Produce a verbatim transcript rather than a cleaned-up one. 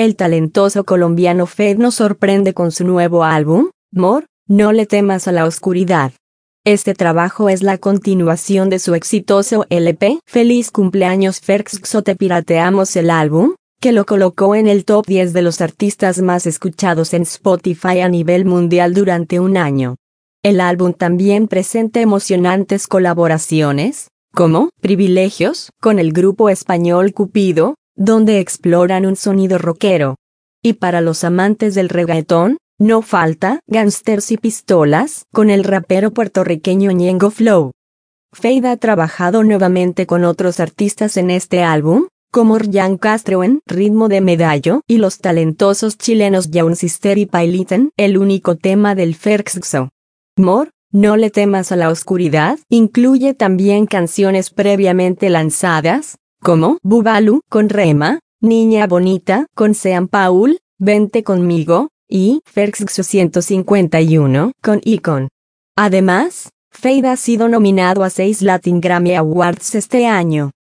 El talentoso colombiano Feid nos sorprende con su nuevo álbum, More, No le temas a la oscuridad. Este trabajo es la continuación de su exitoso L P, Feliz cumpleaños Ferxxo te pirateamos el álbum, que lo colocó en el top diez de los artistas más escuchados en Spotify a nivel mundial durante un año. El álbum también presenta emocionantes colaboraciones, como Privilegios, con el grupo español Cupido, donde exploran un sonido rockero. Y para los amantes del reggaetón, no falta Gangsters y Pistolas, con el rapero puertorriqueño Ñengo Flow. Feid ha trabajado nuevamente con otros artistas en este álbum, como Ryan Castro en Ritmo de Medallo y los talentosos chilenos Young Sister y Pailiten, el único tema del Ferxxo. More, No le temas a la oscuridad, incluye también canciones previamente lanzadas, como Bubalu con Rema, Niña Bonita con Sean Paul, Vente conmigo, y Ferxxo ciento cincuenta y uno con Icon. Además, Feid ha sido nominado a seis Latin Grammy Awards este año.